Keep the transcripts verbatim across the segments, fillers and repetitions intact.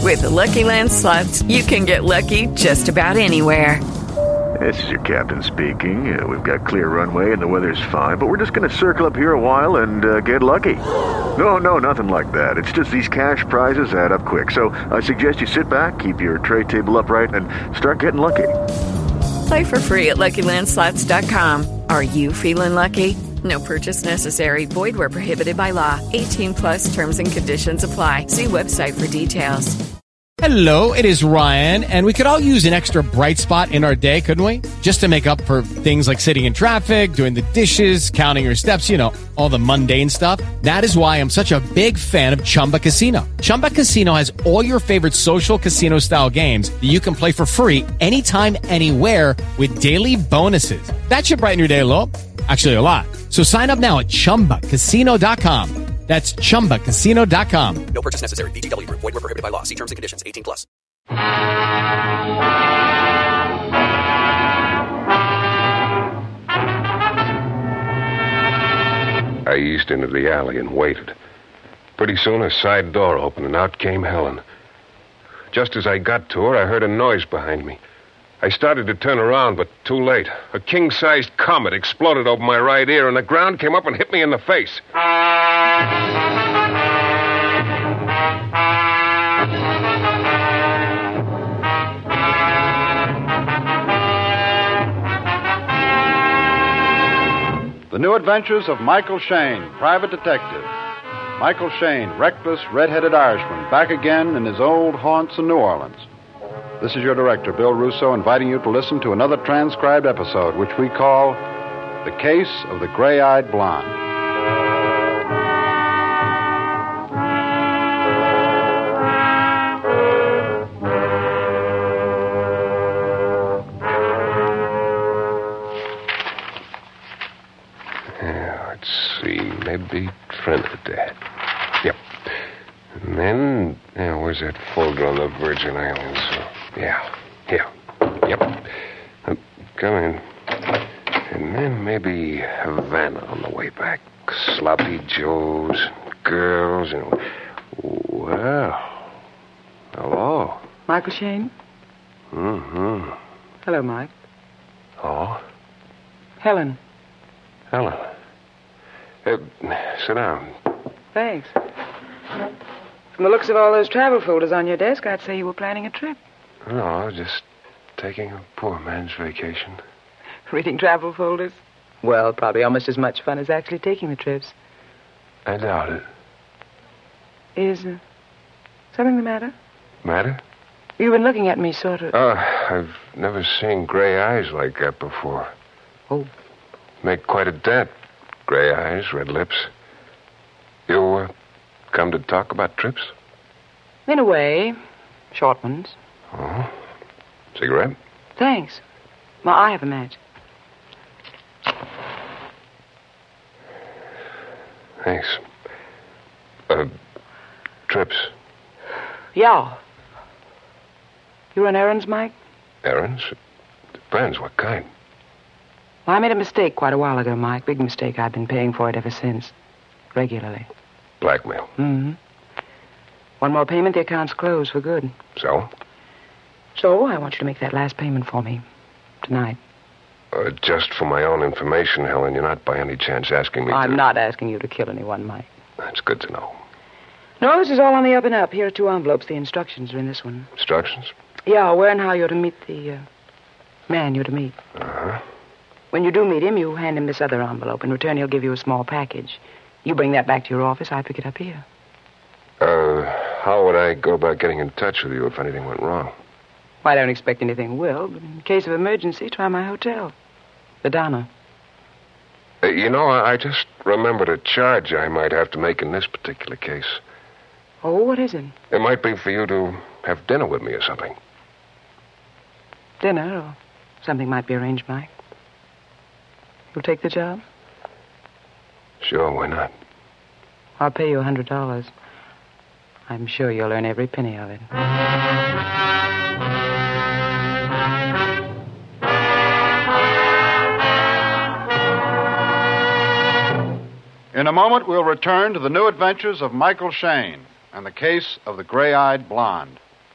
With the Lucky Land Slots, you can get lucky just about anywhere. This is your captain speaking. Uh, we've got clear runway and the weather's fine, but we're just going to circle up here a while and uh, get lucky. No, no, nothing like that. It's just these cash prizes add up quick. So I suggest you sit back, keep your tray table upright, and start getting lucky. Play for free at Lucky Land Slots dot com. Are you feeling lucky? No purchase necessary. Void where prohibited by law. eighteen plus terms and conditions apply. See website for details. Hello, it is Ryan, and we could all use an extra bright spot in our day, couldn't we? Just to make up for things like sitting in traffic, doing the dishes, counting your steps, you know, all the mundane stuff. That is why I'm such a big fan of Chumba Casino. Chumba Casino has all your favorite social casino-style games that you can play for free anytime, anywhere with daily bonuses. That should brighten your day a little. Actually, a lot. So sign up now at chumba casino dot com. That's chumba casino dot com. No purchase necessary. V G W. Void where prohibited by law. See terms and conditions. eighteen plus. I eased into the alley and waited. Pretty soon a side door opened and out came Helen. Just as I got to her, I heard a noise behind me. I started to turn around, but too late. A king-sized comet exploded over my right ear, and the ground came up and hit me in the face. The New Adventures of Michael Shayne, Private Detective. Michael Shayne, reckless, red-headed Irishman, back again in his old haunts in New Orleans. This is your director, Bill Russo, inviting you to listen to another transcribed episode, which we call The Case of the Gray-Eyed Blonde. Yeah, let's see. Maybe Trinidad. Yep. And then, yeah, where's that folder on the Virgin Islands? Uh, yeah, yeah, yep. Uh, come in. And then maybe Havana on the way back. Sloppy Joes, girls, and... Well, hello. Michael Shayne? Mm-hmm. Hello, Mike. Oh? Helen. Helen. Uh, sit down. Thanks. From the looks of all those travel folders on your desk, I'd say you were planning a trip. No, just taking a poor man's vacation. Reading travel folders? Well, probably almost as much fun as actually taking the trips. I doubt it. Is uh, something the matter? Matter? You've been looking at me sort of... Uh, I've never seen gray eyes like that before. Oh. Make quite a dent. Gray eyes, red lips. You, uh, come to talk about trips? In a way. Short ones. Oh. Cigarette? Thanks. Well, I have a match. Thanks. Uh, trips? Yeah. You run errands, Mike? Errands? Depends. What kind? Well, I made a mistake quite a while ago, Mike. Big mistake. I've been paying for it ever since. Regularly. Blackmail? Mm-hmm. One more payment, the account's closed for good. So? So, I want you to make that last payment for me. Tonight. Uh, just for my own information, Helen, you're not by any chance asking me I'm to... not asking you to kill anyone, Mike. That's good to know. No, this is all on the up and up. Here are two envelopes. The instructions are in this one. Instructions? Yeah, where and how you're to meet the uh, man you're to meet. Uh-huh. When you do meet him, you hand him this other envelope. In return, he'll give you a small package. You bring that back to your office. I pick it up here. Uh, how would I go about getting in touch with you if anything went wrong? Well, I don't expect anything will, but in case of emergency, try my hotel. The Donna. Uh, you know, I, I just remembered a charge I might have to make in this particular case. Oh, what is it? It might be for you to have dinner with me or something. Dinner or something might be arranged, Mike. You'll take the job? Sure, why not? I'll pay you a hundred dollars. I'm sure you'll earn every penny of it. In a moment, we'll return to the new adventures of Michael Shayne and the case of the gray-eyed blonde.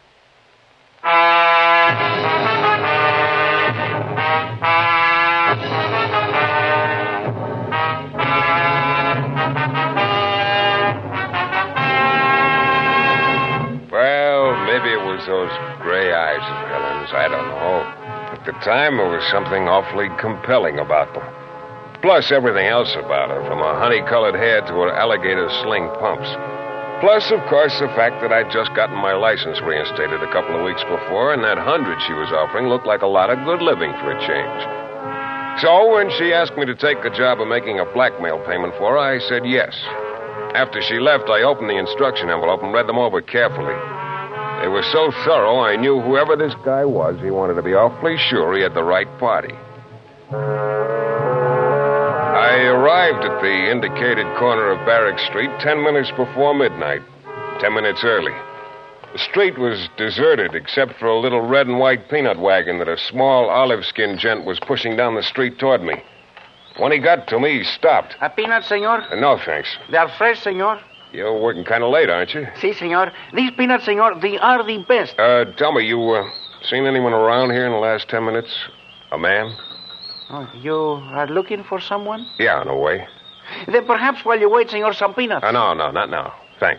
Maybe it was those gray eyes of Helen's. I don't know. At the time, there was something awfully compelling about them. Plus everything else about her, from her honey-colored hair to her alligator sling pumps. Plus, of course, the fact that I'd just gotten my license reinstated a couple of weeks before, and that hundred she was offering looked like a lot of good living for a change. So when she asked me to take the job of making a blackmail payment for her, I said yes. After she left, I opened the instruction envelope and read them over carefully. They were so thorough, I knew whoever this guy was, he wanted to be awfully sure he had the right party. I arrived at the indicated corner of Barrack Street ten minutes before midnight, ten minutes early. The street was deserted except for a little red and white peanut wagon that a small olive-skinned gent was pushing down the street toward me. When he got to me, he stopped. A peanut, senor? Uh, no, thanks. They are fresh, senor. You're working kind of late, aren't you? Si, senor. These peanuts, senor, they are the best. Uh, tell me, you uh, seen anyone around here in the last ten minutes? A man? Oh, you are looking for someone? Yeah, in a way. Then perhaps while you wait, senor, some peanuts. Uh, no, no, not now. Thanks.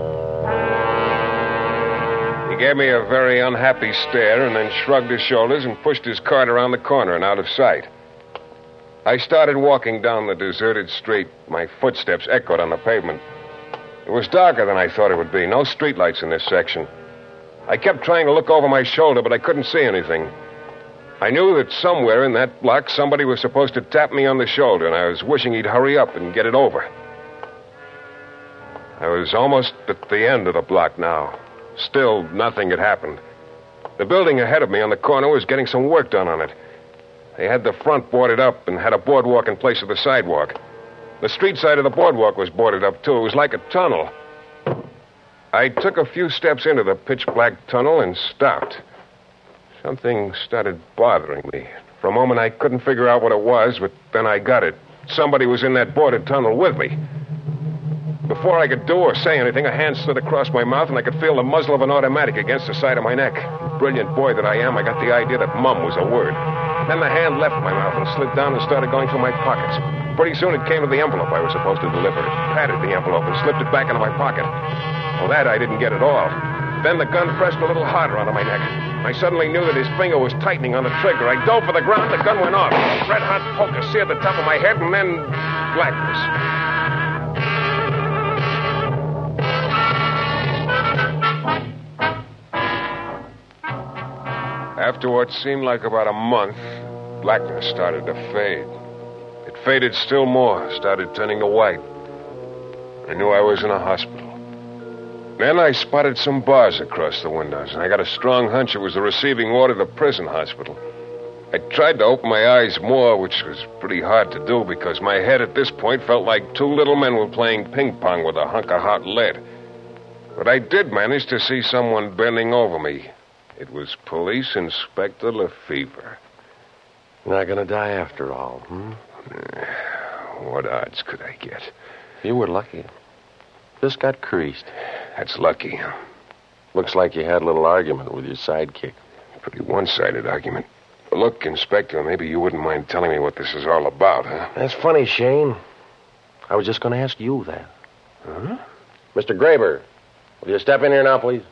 He gave me a very unhappy stare and then shrugged his shoulders and pushed his cart around the corner and out of sight. I started walking down the deserted street. My footsteps echoed on the pavement. It was darker than I thought it would be. No streetlights in this section. I kept trying to look over my shoulder, but I couldn't see anything. I knew that somewhere in that block somebody was supposed to tap me on the shoulder, and I was wishing he'd hurry up and get it over. I was almost at the end of the block now. Still, nothing had happened. The building ahead of me on the corner was getting some work done on it. They had the front boarded up and had a boardwalk in place of the sidewalk. The street side of the boardwalk was boarded up, too. It was like a tunnel. I took a few steps into the pitch-black tunnel and stopped. Something started bothering me. For a moment, I couldn't figure out what it was, but then I got it. Somebody was in that boarded tunnel with me. Before I could do or say anything, a hand slid across my mouth, and I could feel the muzzle of an automatic against the side of my neck. Brilliant boy that I am, I got the idea that mum was a word. Then the hand left my mouth and slid down and started going through my pockets. Pretty soon it came to the envelope I was supposed to deliver. It patted the envelope and slipped it back into my pocket. Well, that I didn't get at all. Then the gun pressed a little harder onto my neck. I suddenly knew that his finger was tightening on the trigger. I dove for the ground, the gun went off. A red-hot poker seared the top of my head, and then blackness. After what seemed like about a month, blackness started to fade. It faded still more, started turning to white. I knew I was in a hospital. Then I spotted some bars across the windows, and I got a strong hunch it was the receiving ward of the prison hospital. I tried to open my eyes more, which was pretty hard to do because my head at this point felt like two little men were playing ping pong with a hunk of hot lead. But I did manage to see someone bending over me. It was Police Inspector Lefevre. You're not going to die after all, hmm? What odds could I get? You were lucky. Just got creased. That's lucky. Looks like you had a little argument with your sidekick. Pretty one-sided argument. Look, Inspector, maybe you wouldn't mind telling me what this is all about, huh? That's funny, Shane. I was just going to ask you that. Huh? Mister Graber, will you step in here now, please?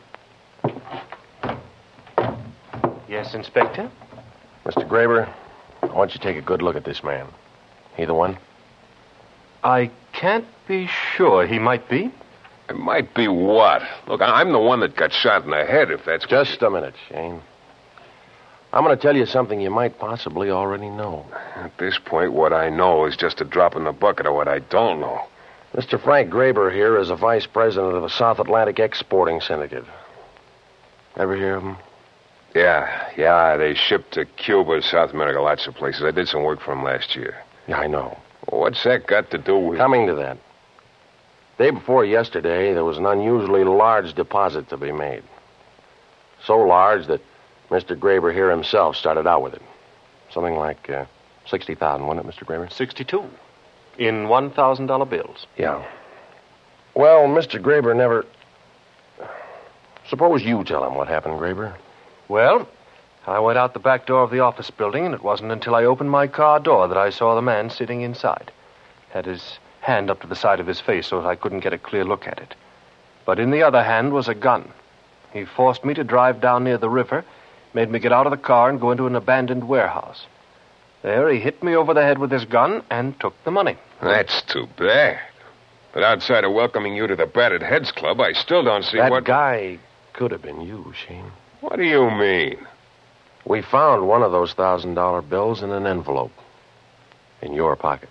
Yes, Inspector? Mister Graber, I want you to take a good look at this man. He the one? I can't be sure. He might be. It might be what? Look, I'm the one that got shot in the head, if that's... Just a minute, Shane. I'm going to tell you something you might possibly already know. At this point, what I know is just a drop in the bucket of what I don't know. Mister Frank Graber here is a vice president of the South Atlantic Exporting Syndicate. Ever hear of him? Yeah, yeah, they ship to Cuba, South America, lots of places. I did some work for them last year. Yeah, I know. What's that got to do with... Coming to that. Day before yesterday, there was an unusually large deposit to be made. So large that Mister Graber here himself started out with it. Something like uh, sixty thousand dollars, wasn't it, Mister Graber? Sixty-two. In one thousand dollar bills. Yeah. Well, Mister Graber never... Suppose you tell him what happened, Graber. Well, I went out the back door of the office building, and it wasn't until I opened my car door that I saw the man sitting inside. Had his hand up to the side of his face so that I couldn't get a clear look at it. But in the other hand was a gun. He forced me to drive down near the river, made me get out of the car and go into an abandoned warehouse. There he hit me over the head with his gun and took the money. That's too bad. But outside of welcoming you to the Battered Heads Club, I still don't see that what... That guy could have been you, Shane. What do you mean? We found one of those thousand dollar bills in an envelope. In your pocket.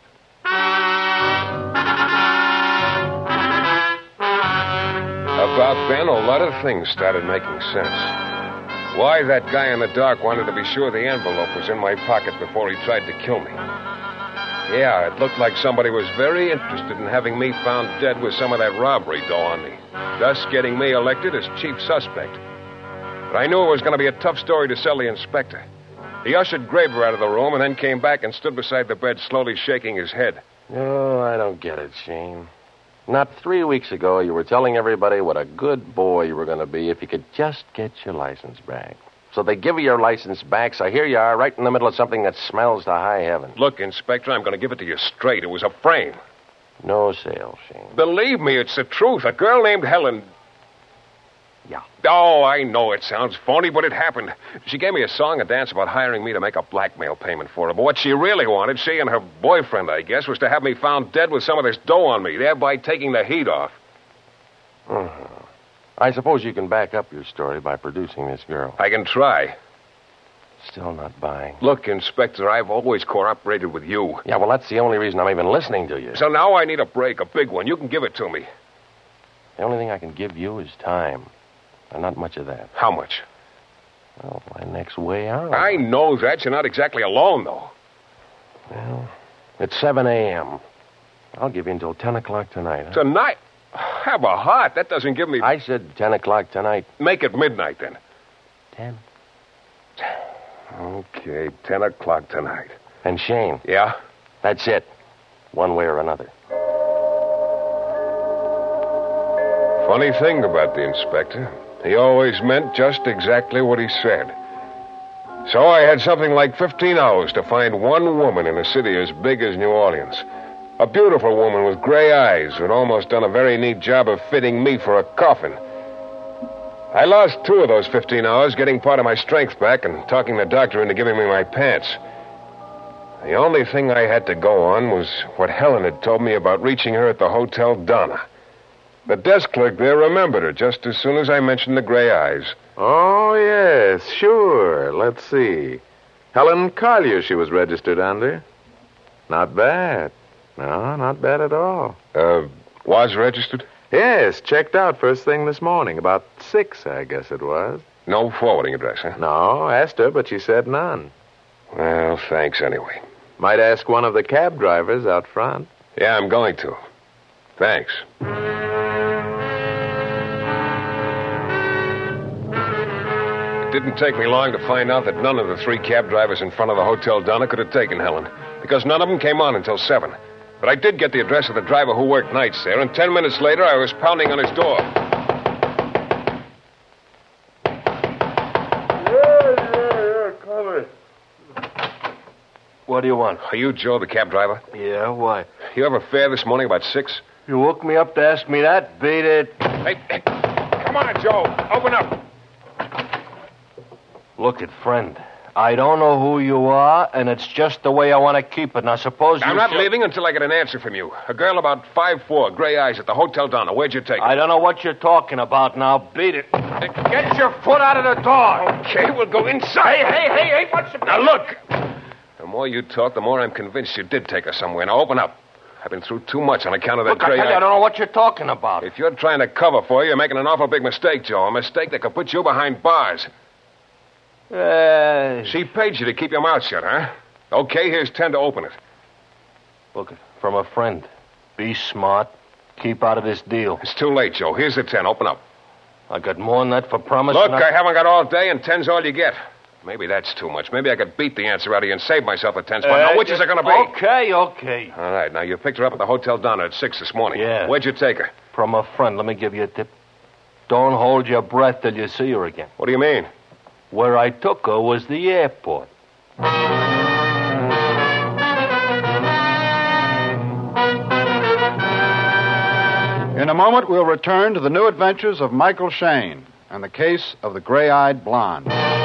About Ben, a lot of things started making sense. Why that guy in the dark wanted to be sure the envelope was in my pocket before he tried to kill me. Yeah, it looked like somebody was very interested in having me found dead with some of that robbery dough on me, thus getting me elected as chief suspect. But I knew it was going to be a tough story to sell the inspector. He ushered Graber out of the room and then came back and stood beside the bed, slowly shaking his head. Oh, I don't get it, Shane. Not three weeks ago, you were telling everybody what a good boy you were going to be if you could just get your license back. So they give you your license back, so here you are, right in the middle of something that smells to high heaven. Look, Inspector, I'm going to give it to you straight. It was a frame. No sale, Shane. Believe me, it's the truth. A girl named Helen... Yeah. Oh, I know it sounds phony, but it happened. She gave me a song and dance about hiring me to make a blackmail payment for her. But what she really wanted, she and her boyfriend, I guess, was to have me found dead with some of this dough on me, thereby taking the heat off. Uh-huh. I suppose you can back up your story by producing this girl. I can try. Still not buying. Look, Inspector, I've always cooperated with you. Yeah, well, that's the only reason I'm even listening to you. So now I need a break, a big one. You can give it to me. The only thing I can give you is time. And not much of that. How much? Well, my next way out. I know that. You're not exactly alone, though. Well, it's seven a.m. I'll give you until ten o'clock tonight. Huh? Tonight? Have a heart. That doesn't give me... I said ten o'clock tonight. Make it midnight, then. ten? Okay, ten o'clock tonight. And Shane. Yeah? That's it. One way or another. Funny thing about the inspector. He always meant just exactly what he said. So I had something like fifteen hours to find one woman in a city as big as New Orleans. A beautiful woman with gray eyes who'd almost done a very neat job of fitting me for a coffin. I lost two of those fifteen hours getting part of my strength back and talking the doctor into giving me my pants. The only thing I had to go on was what Helen had told me about reaching her at the Hotel Donna. The desk clerk there remembered her just as soon as I mentioned the gray eyes. Oh, yes, sure. Let's see. Helen Collier she was registered under. Not bad. No, not bad at all. Uh, was registered? Yes, checked out first thing this morning. About six, I guess it was. No forwarding address, huh? No, asked her, but she said none. Well, thanks anyway. Might ask one of the cab drivers out front. Yeah, I'm going to. Thanks. It didn't take me long to find out that none of the three cab drivers in front of the Hotel Donna could have taken Helen, because none of them came on until seven. But I did get the address of the driver who worked nights there, and ten minutes later I was pounding on his door. Yeah, yeah, yeah, come in. What do you want? Are you Joe, the cab driver? Yeah, why? You have a fare this morning about six? You woke me up to ask me that? Beat it. Hey, hey, come on, Joe. Open up. Look it, friend. I don't know who you are, and it's just the way I want to keep it. Now, suppose you... I'm not should... leaving until I get an answer from you. A girl about five foot four, gray eyes at the Hotel Donna. Where'd you take her? I don't know what you're talking about now. Beat it. Get your foot out of the door. Okay, we'll go inside. Hey, hey, hey, hey, what's the... Now, look. The more you talk, the more I'm convinced you did take her somewhere. Now, open up. I've been through too much on account of that Look, gray I tell eye. you, I don't know what you're talking about. If you're trying to cover for you, you're making an awful big mistake, Joe. A mistake that could put you behind bars. Uh, she paid you to keep your mouth shut, huh? Okay, here's ten to open it. Look, from a friend. Be smart. Keep out of this deal. It's too late, Joe. Here's the ten. Open up. I got more than that for promise. Look, I... I haven't got all day, and ten's all you get. Maybe that's too much. Maybe I could beat the answer out of you and save myself a ten spot. Uh, now, which is it going to be? Okay, okay. All right, now, you picked her up at the Hotel Donna at six this morning. Yeah. Where'd you take her? From a friend. Let me give you a tip. Don't hold your breath till you see her again. What do you mean? Where I took her was the airport. In a moment, we'll return to the new adventures of Michael Shayne and the case of the gray-eyed blonde.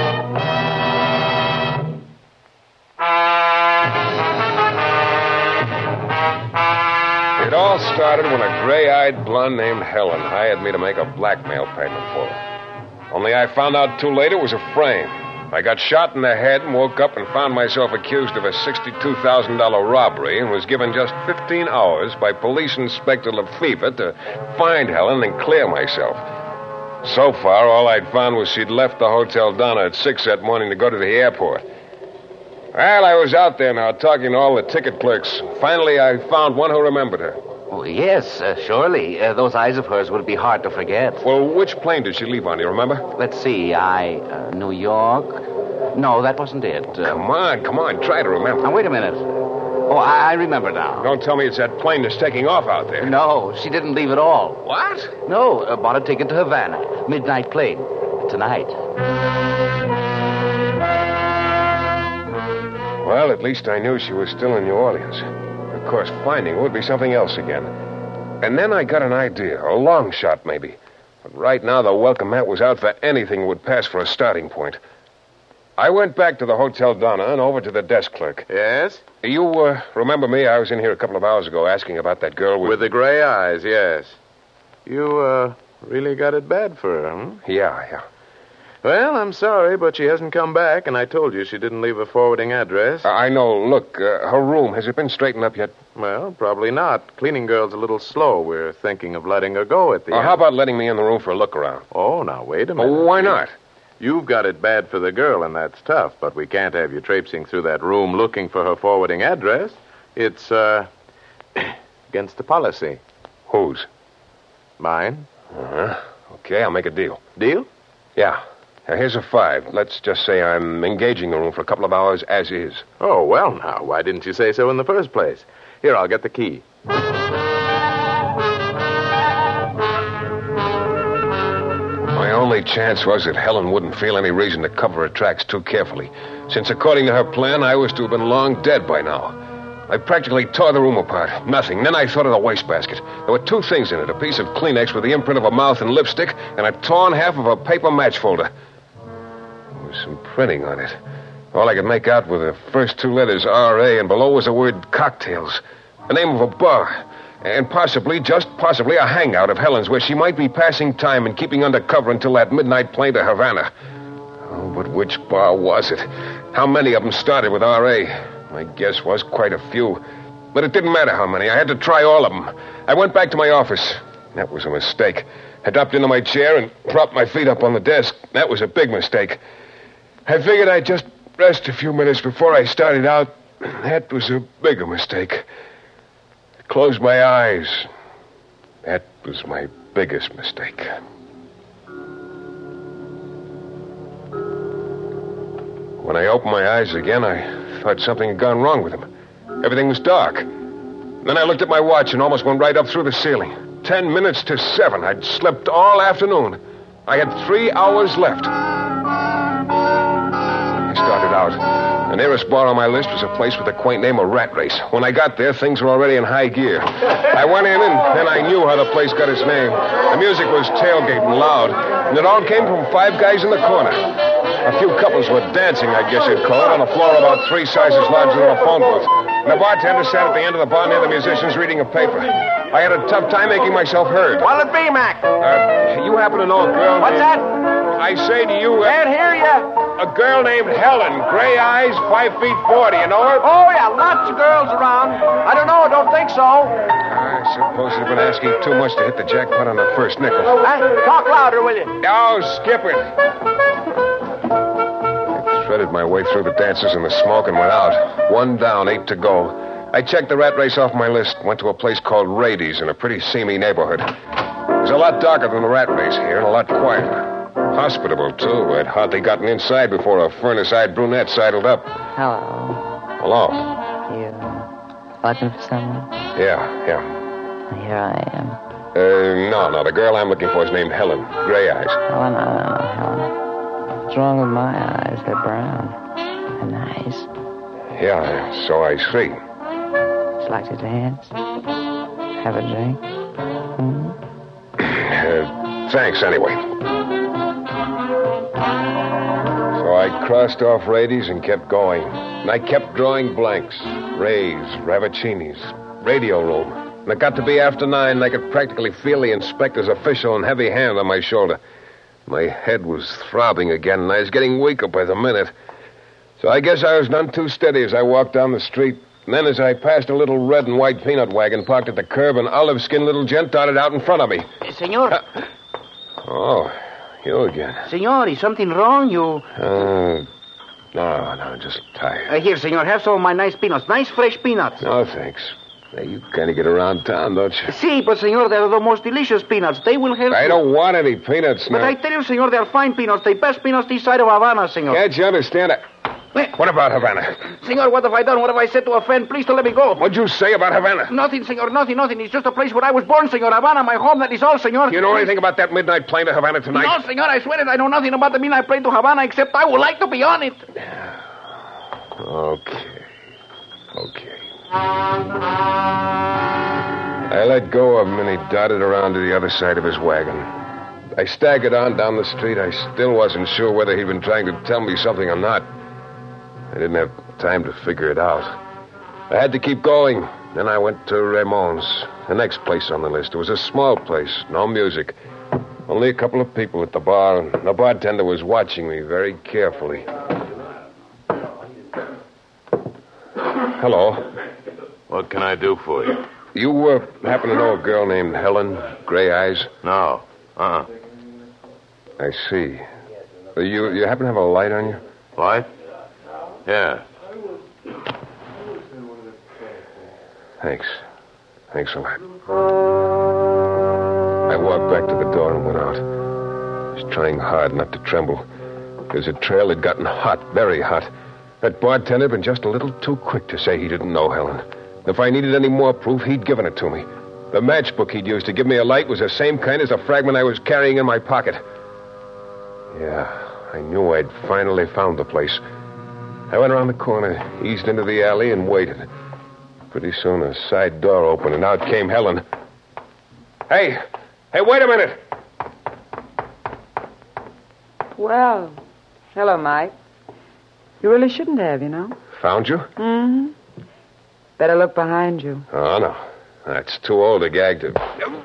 It all started when a gray-eyed blonde named Helen hired me to make a blackmail payment for her. Only I found out too late it was a frame. I got shot in the head and woke up and found myself accused of a sixty-two thousand dollars robbery and was given just fifteen hours by Police Inspector Lefevre to find Helen and clear myself. So far, all I'd found was she'd left the Hotel Donna at six that morning to go to the airport. Well, I was out there now talking to all the ticket clerks. Finally, I found one who remembered her. Oh, yes, uh, surely. Uh, those eyes of hers would be hard to forget. Well, which plane did she leave on, do you remember? Let's see, I... Uh, New York? No, that wasn't it. Uh, come on, come on, try to remember. Now, wait a minute. Oh, I, I remember now. Don't tell me it's that plane that's taking off out there. No, she didn't leave at all. What? No, uh, bought a ticket to Havana. Midnight plane. Tonight. Well, at least I knew she was still in New Orleans. Of course, finding her would be something else again. And then I got an idea, a long shot maybe. But right now the welcome mat was out for anything that would pass for a starting point. I went back to the Hotel Donna and over to the desk clerk. Yes? You uh, remember me? I was in here a couple of hours ago asking about that girl with... With the gray eyes, yes. You, uh, really got it bad for her, hmm? Yeah, yeah. Well, I'm sorry, but she hasn't come back, and I told you she didn't leave a forwarding address. Uh, I know. Look, uh, her room, has it been straightened up yet? Well, probably not. Cleaning girl's a little slow. We're thinking of letting her go at the uh, end. How about letting me in the room for a look around? Oh, now, wait a minute. Oh, why not? You've got it bad for the girl, and that's tough, but we can't have you traipsing through that room looking for her forwarding address. It's, uh, against the policy. Whose? Mine. Uh-huh. Okay, I'll make a deal. Deal? Yeah. Now, here's a five. Let's just say I'm engaging the room for a couple of hours as is. Oh, well, now, why didn't you say so in the first place? Here, I'll get the key. My only chance was that Helen wouldn't feel any reason to cover her tracks too carefully, since according to her plan, I was to have been long dead by now. I practically tore the room apart. Nothing. Then I thought of the wastebasket. There were two things in it, a piece of Kleenex with the imprint of a mouth and lipstick, and a torn half of a paper match folder. There was some printing on it. All I could make out were the first two letters, R A, and below was the word cocktails. The name of a bar. And possibly, just possibly, a hangout of Helen's where she might be passing time and keeping under cover until that midnight plane to Havana. Oh, but which bar was it? How many of them started with R A? My guess was quite a few. But it didn't matter how many. I had to try all of them. I went back to my office. That was a mistake. I dropped into my chair and propped my feet up on the desk. That was a big mistake. I figured I'd just rest a few minutes before I started out. That was a bigger mistake. I closed my eyes. That was my biggest mistake. When I opened my eyes again, I thought something had gone wrong with them. Everything was dark. Then I looked at my watch and almost went right up through the ceiling. Ten minutes to seven. I'd slept all afternoon. I had three hours left. I started out. The nearest bar on my list was a place with a quaint name of Rat Race. When I got there, things were already in high gear. I went in, and then I knew how the place got its name. The music was tailgating loud, and it all came from five guys in the corner. A few couples were dancing, I guess you'd call it, on a floor about three sizes larger than a phone booth. And the bartender sat at the end of the bar near the musicians reading a paper. I had a tough time making myself heard. What'll it be, Mac? Uh, you happen to know a girl... What's that? I say to you... Uh, Can't hear you. A girl named Helen, gray eyes, five feet forty. You know her? Oh, yeah, lots of girls around. I don't know, don't think so. I suppose you've been asking too much to hit the jackpot on the first nickel. Uh, talk louder, will you? Oh, skip it. I threaded my way through the dancers and the smoke and went out. One down, eight to go. I checked the Rat Race off my list, went to a place called Rady's in a pretty seamy neighborhood. It was a lot darker than the Rat Race here and a lot quieter. Hospitable, too. I'd hardly gotten inside before a furnace-eyed brunette sidled up. Hello. Hello. You looking for someone? Yeah, yeah. Here I am. Uh, no, no. The girl I'm looking for is named Helen. Gray eyes. Oh, no, no, no, Helen. What's wrong with my eyes? They're brown. They're nice. Yeah, so I see. Would you like to dance? Have a drink? Hmm? Uh, thanks, anyway. So I crossed off Rady's and kept going. And I kept drawing blanks. Rays, Ravicini's, radio room. And it got to be after nine, and I could practically feel the inspector's official and heavy hand on my shoulder. My head was throbbing again, and I was getting weaker by the minute. So I guess I was none too steady as I walked down the street. And then as I passed a little red and white peanut wagon parked at the curb, an olive-skinned little gent darted out in front of me. Uh, senor. Uh, oh, you again. Senor, is something wrong? You... Uh, no, no, just tired. Uh, here, senor, have some of my nice peanuts. Nice fresh peanuts. No, thanks. Hey, you kind of get around town, don't you? See, but, senor, they're the most delicious peanuts. They will help I you. don't want any peanuts now. But I tell you, senor, they're fine peanuts. The best peanuts this side of Havana, senor. Can't you understand it? What about Havana? Senor, what have I done? What have I said to a friend? Please to let me go. What'd you say about Havana? Nothing, senor, nothing, nothing. It's just a place where I was born, senor. Havana, my home, that is all, senor. You know anything about that midnight plane to Havana tonight? No, senor, I swear it. I know nothing about the midnight plane to Havana, except I would like to be on it. Okay. Okay. I let go of him, and he darted around to the other side of his wagon. I staggered on down the street. I still wasn't sure whether he'd been trying to tell me something or not. I didn't have time to figure it out. I had to keep going. Then I went to Ramon's, the next place on the list. It was a small place, no music. Only a couple of people at the bar, and the bartender was watching me very carefully. Hello. What can I do for you? You uh, happen to know a girl named Helen, gray eyes? No. Uh-uh. I see. Uh, you, you happen to have a light on you? Light? Yeah. Thanks. Thanks a lot. I walked back to the door and went out. I was trying hard not to tremble, because the trail had gotten hot, very hot. That bartender had been just a little too quick to say he didn't know Helen. If I needed any more proof, he'd given it to me. The matchbook he'd used to give me a light was the same kind as the fragment I was carrying in my pocket. Yeah, I knew I'd finally found the place. I went around the corner, eased into the alley, and waited. Pretty soon a side door opened, and out came Helen. Hey! Hey, wait a minute! Well, hello, Mike. You really shouldn't have, you know. Found you? Mm-hmm. Better look behind you. Oh, no. That's too old a gag to...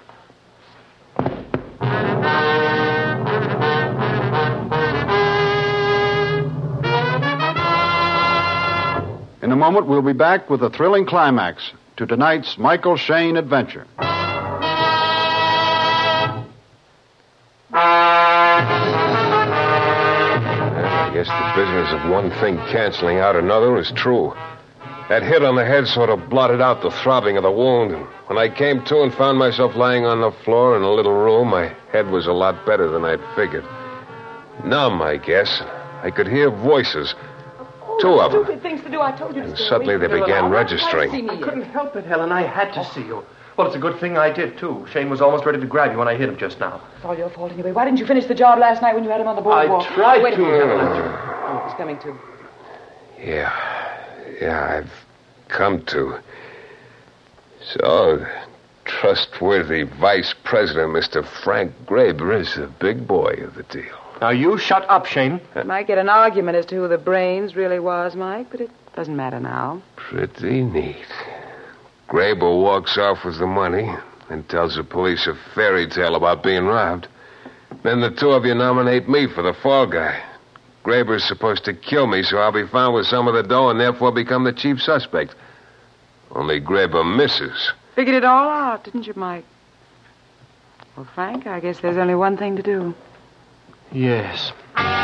In a moment, we'll be back with a thrilling climax to tonight's Michael Shayne adventure. I guess the business of one thing canceling out another is true. That hit on the head sort of blotted out the throbbing of the wound. And when I came to and found myself lying on the floor in a little room, my head was a lot better than I'd figured. Numb, I guess. I could hear voices. Two of them. Stupid things to do. I told you to And stay suddenly away. they began registering. I couldn't help it, Helen. I had to see you. Well, it's a good thing I did, too. Shane was almost ready to grab you when I hit him just now. It's all your fault anyway. Why didn't you finish the job last night when you had him on the boardwalk? I tried Wait a to, minute. Helen. Oh, he's coming to. Yeah. Yeah, I've come to. So, the trustworthy vice president, Mister Frank Graber, is the big boy of the deal. Now, you shut up, Shane. Might get an argument as to who the brains really was, Mike, but it doesn't matter now. Pretty neat. Graber walks off with the money and tells the police a fairy tale about being robbed. Then the two of you nominate me for the fall guy. Graber's supposed to kill me, so I'll be found with some of the dough and therefore become the chief suspect. Only Graber misses. Figured it all out, didn't you, Mike? Well, Frank, I guess there's only one thing to do. Yes.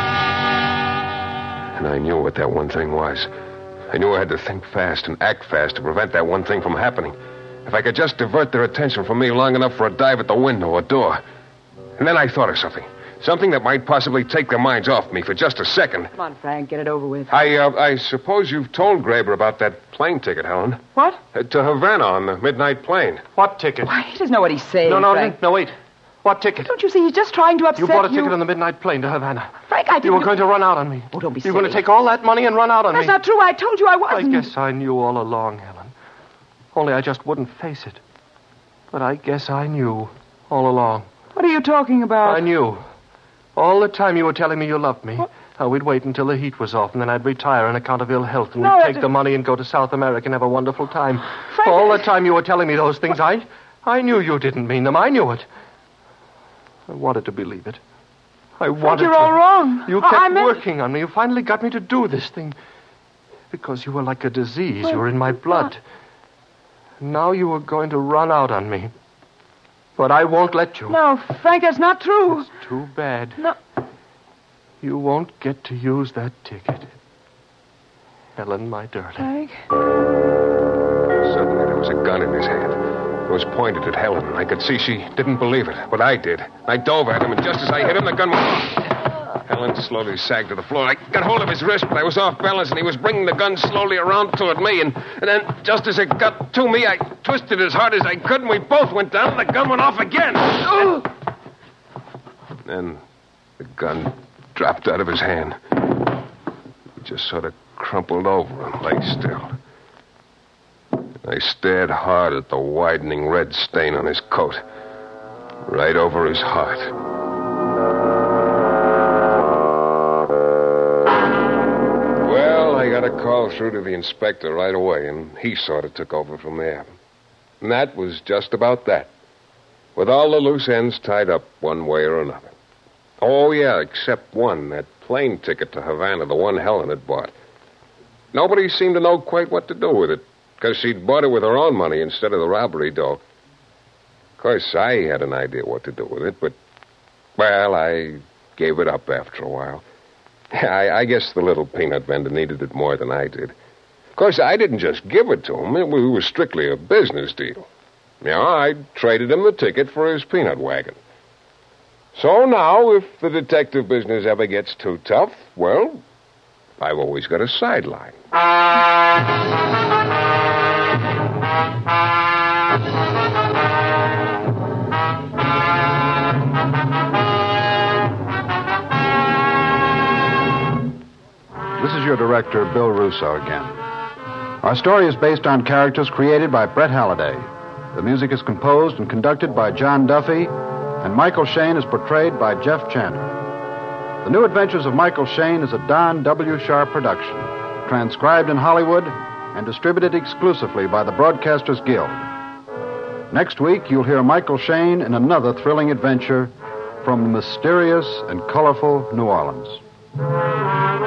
And I knew what that one thing was. I knew I had to think fast and act fast to prevent that one thing from happening. If I could just divert their attention from me long enough for a dive at the window or door. And then I thought of something. Something that might possibly take their minds off me for just a second. Come on, Frank, get it over with. I, uh, I suppose you've told Graber about that plane ticket, Helen. What? Uh, to Havana on the midnight plane. What ticket? Why, he doesn't know what he's saying, No, no, Frank. no, wait. What ticket? Don't you see, he's just trying to upset You you. bought a ticket on the midnight plane to Havana. Frank, I didn't... You were going to run out on me. Oh, don't be You silly. were going to take all that money and run out on That's me. not true. I told you I wasn't. I guess I knew all along, Helen. Only I just wouldn't face it. But I guess I knew all along. What are you talking about? I knew. All the time you were telling me you loved me. What? How we'd wait until the heat was off, and then I'd retire on account of ill health, and No, we'd that- take the money and go to South America and have a wonderful time. Frank, All I- the time you were telling me those things, I, I knew you didn't mean them. I knew it. I wanted to believe it. I wanted you're to. all wrong. You Oh, kept I meant- working on me. You finally got me to do this thing. Because you were like a disease. Well, you were in my blood. Now you were going to run out on me. But I won't let you. No, Frank, that's not true. It's too bad. No. You won't get to use that ticket. Helen, my darling. Frank? Suddenly, there was a gun in his hand. It was pointed at Helen. I could see she didn't believe it, but I did. I dove at him, and just as I hit him, the gun went off. Helen slowly sagged to the floor. I got hold of his wrist, but I was off balance, and he was bringing the gun slowly around toward me. And, and then, just as it got to me, I twisted as hard as I could, and we both went down, and the gun went off again. Oh! Then the gun dropped out of his hand. He just sort of crumpled over and lay still. I stared hard at the widening red stain on his coat, right over his heart. Well, I got a call through to the inspector right away, and he sort of took over from there. And that was just about that, with all the loose ends tied up one way or another. Oh, yeah, except one, that plane ticket to Havana, the one Helen had bought. Nobody seemed to know quite what to do with it, because she'd bought it with her own money instead of the robbery dough. Of course, I had an idea what to do with it, but, well, I gave it up after a while. I, I guess the little peanut vendor needed it more than I did. Of course, I didn't just give it to him. It was strictly a business deal. You know, I traded him the ticket for his peanut wagon. So now, if the detective business ever gets too tough, well, I've always got a sideline. This is your director, Bill Russo, again. Our story is based on characters created by Brett Halliday. The music is composed and conducted by John Duffy, and Michael Shayne is portrayed by Jeff Chandler. The New Adventures of Michael Shayne is a Don W. Sharp production, transcribed in Hollywood and distributed exclusively by the Broadcasters Guild. Next week, you'll hear Michael Shayne in another thrilling adventure from mysterious and colorful New Orleans.